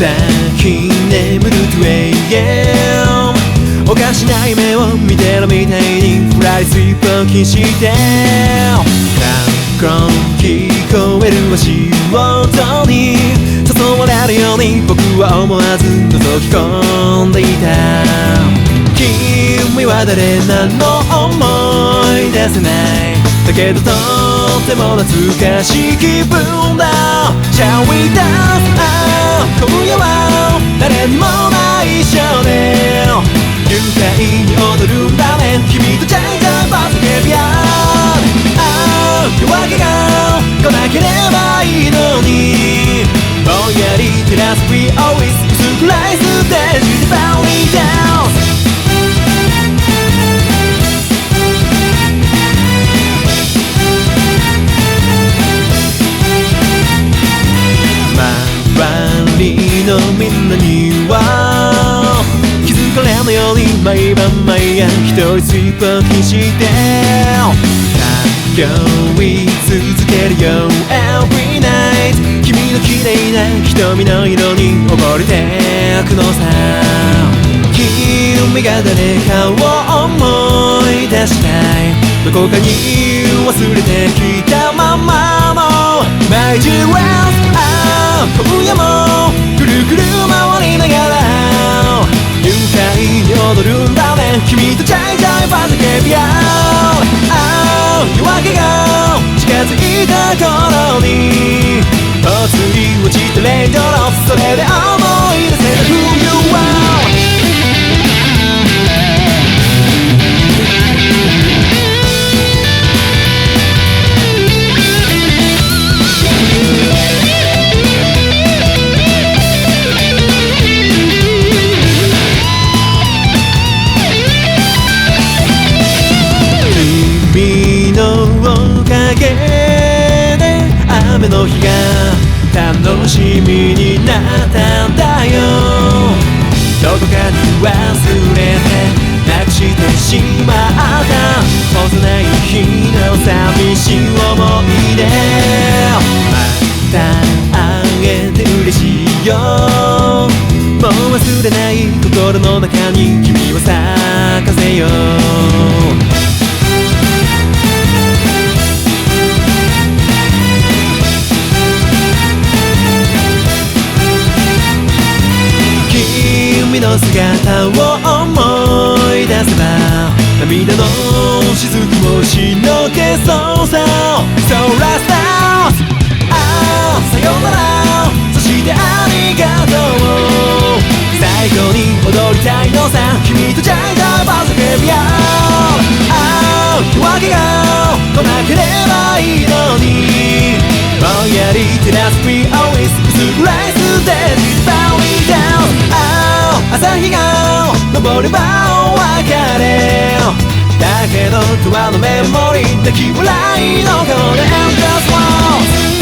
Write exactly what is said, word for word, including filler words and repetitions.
先眠ると永遠おかしな夢を見てるみたいにフライスイープを気にしてカンコン聞こえる足音に誘われるように僕は思わず覗き込んでいた君は誰なの思い出せないだけどとっても懐かしい気分だ Shall we dance? 今夜は誰にもない少年愉快に踊るんだね君とジャイジャイバスケビア夜明けが来なければいいのにぼんやり照らす We always 薄暗いステージで Belly Dance周りのみんなには気づかれないように毎晩毎夜一人スイープを気にして通い続けるよ Every night 君の綺麗な瞳の色に溺れてくのさ君が誰かを思い出したいどこかに忘れてきたままの毎日は今夜もくるくる回りながら愉快に踊るんだね君とジャイジャイバズケビア夜明けが近づいた頃にぽつり落ちたレイドロップそれで思い出せた Who you are雨の日が楽しみになったんだよどこかに忘れてなくしてしまった幼い日の寂しい思い出また会えて嬉しいよもう忘れない心の中に君を咲かせよう君の姿を思い出せば涙の雫もしのけそうさ So last dance ああさよならそしてありがとう最後に踊りたいのさ君とジャイジャイバズケビアああ夜明けが来なければいいのにぼんやり照らす We always 薄暗いステージ Belly Dance朝日が昇ればお別れだけど永遠のメモリー泣き笑いのこの Endless Walls